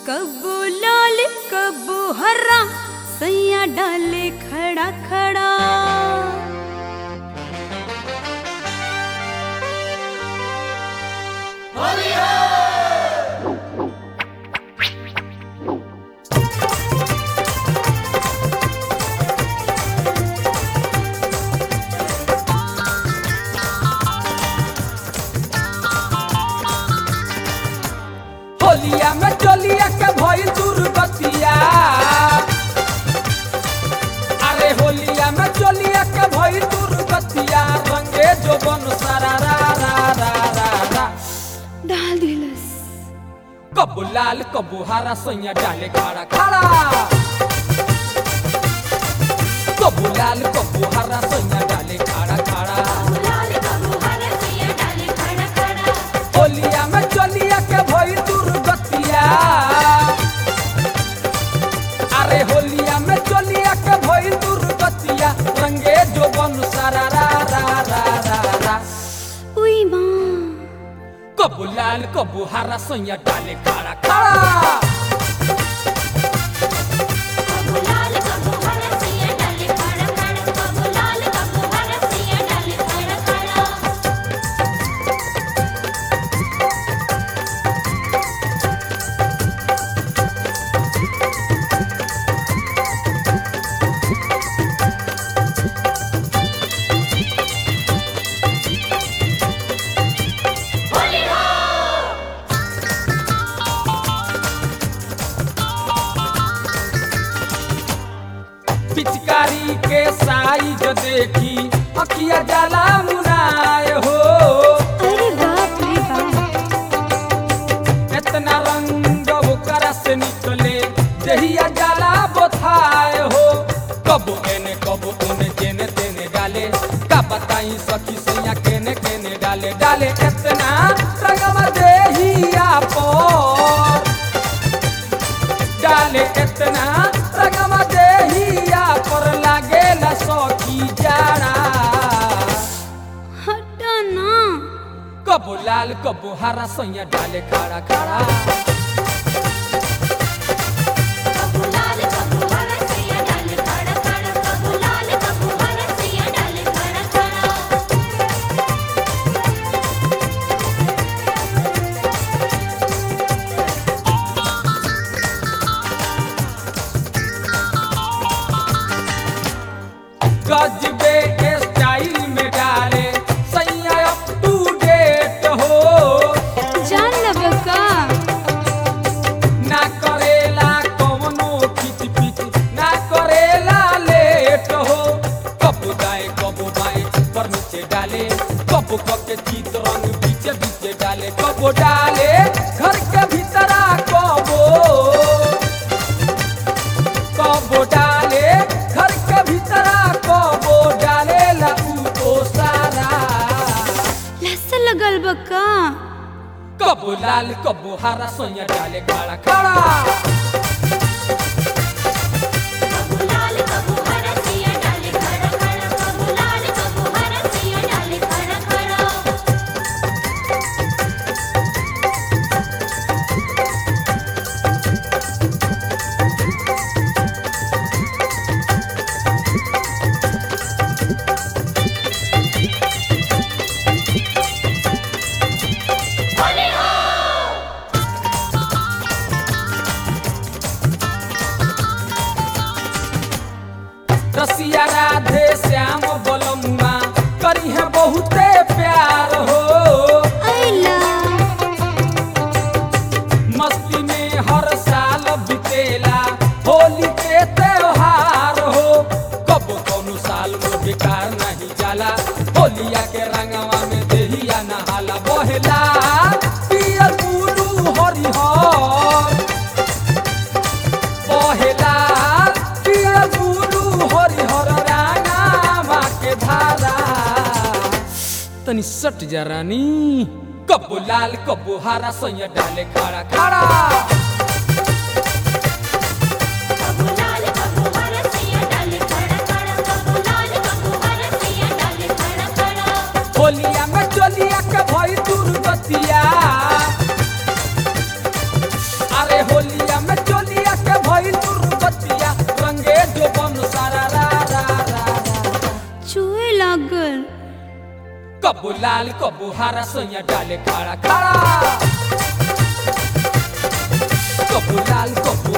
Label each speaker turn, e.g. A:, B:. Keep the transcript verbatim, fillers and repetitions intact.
A: कब्बू लाल कब्बू हरा सैया डाले खड़ा खड़ा।
B: होलिया में चलिया के भई दुर्गतिया, अरे होलिया में चलिया के भई दुर्गतिया, रंगे जो बन सारा रा रा रा रा रा
A: डाल दिलस।
B: कब्बू लाल कब्बू हरा सैया डाले खड़ा खड़ा। कब्बू लाल कब्बू हरा सैया डाले खड़ा खड़ा। होलिया में चलिया के भई दुर्गतिया, अरे होलिया में चलिया के भई दुर्गतिया, रंगे जो बन सारा रा रा रा रा रा।
A: उई माँ
B: कब्बू लाल कब्बू हरा सैया डाले खड़ा खड़ा। पिचकारी के साइज देखी अखिया जाला मुनाए हो।
A: अरे बाप रे बाप,
B: इतना रंग ओकरा से निकले जहिया जाला बोथाए हो। कब एने कब ओने जेने तेने डाले, का बताई सखी सैया केने केने डाले डाले इतना रंगवा देहिया पर, डाले इतना रंगवा देहिया पर, लागेला सखी जाड़ा।
A: हटा ना।
B: कब्बू लाल कब्बू हरा सैया डाले खड़ा खड़ा। गजबे स्टाइल में डाले सैया अप टू डेट हो।
A: जान लब का
B: ना करेला कवनो खिच पिच, ना करेला लेट हो। कब्बू दाएं कब्बू बाएं ऊपर नीचे डाले, कब्बू कब के चित रंग बीचे बीचे डाले। कब्बू डाले घर के भीतरा कब्बू, कब्बू डाले घर के भीतरा कब्बू, डाले ला ऊ सारा।
A: लस लगल बका।
B: कब्बू लाल कब्बू हरा सैया डाले खड़ा खड़ा। रसिया राधे श्याम बलमुआ करी है बहुते प्यार हो।
A: आइला
B: मस्ती में हर साल बितेला होली के त्योहार हो। कब कौनो साल में बेकार नहीं जाला, होलिया के रंगवा में देहिया नहाला। बहेला पियर बुलू हरिहर, बहेला पियर बुलू हरिहर रानामा के धारा। तनी सट जा रानी। कब्बू लाल कब्बू हरा सैया डाले खड़ा खड़ा। होलिया में चलिया के भई दुर्गतिया, अरे होलिया
A: लागल।
B: कबो लाल कबो हरा सोया डाले खड़ा खड़ा। कबो लाल कबो